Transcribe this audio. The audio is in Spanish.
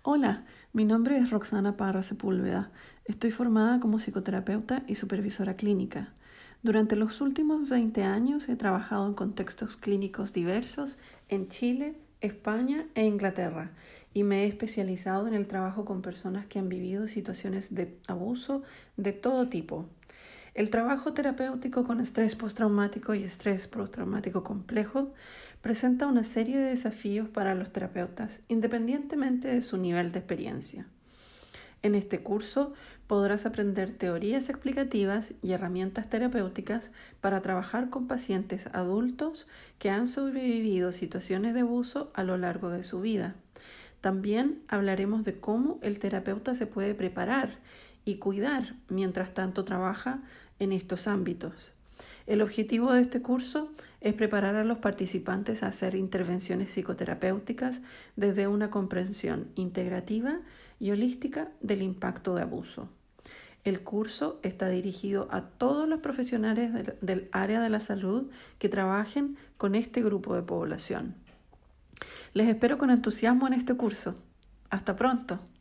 Hola, mi nombre es Roxana Parra Sepúlveda. Estoy formada como psicoterapeuta y supervisora clínica. Durante los últimos 20 años he trabajado en contextos clínicos diversos en Chile, España e Inglaterra y me he especializado en el trabajo con personas que han vivido situaciones de abuso de todo tipo. El trabajo terapéutico con estrés postraumático y estrés postraumático complejo presenta una serie de desafíos para los terapeutas, independientemente de su nivel de experiencia. En este curso podrás aprender teorías explicativas y herramientas terapéuticas para trabajar con pacientes adultos que han sobrevivido situaciones de abuso a lo largo de su vida. También hablaremos de cómo el terapeuta se puede preparar y cuidar mientras tanto trabaja en estos ámbitos. El objetivo de este curso es preparar a los participantes a hacer intervenciones psicoterapéuticas desde una comprensión integrativa y holística del impacto de abuso. El curso está dirigido a todos los profesionales del área de la salud que trabajen con este grupo de población. Les espero con entusiasmo en este curso. Hasta pronto.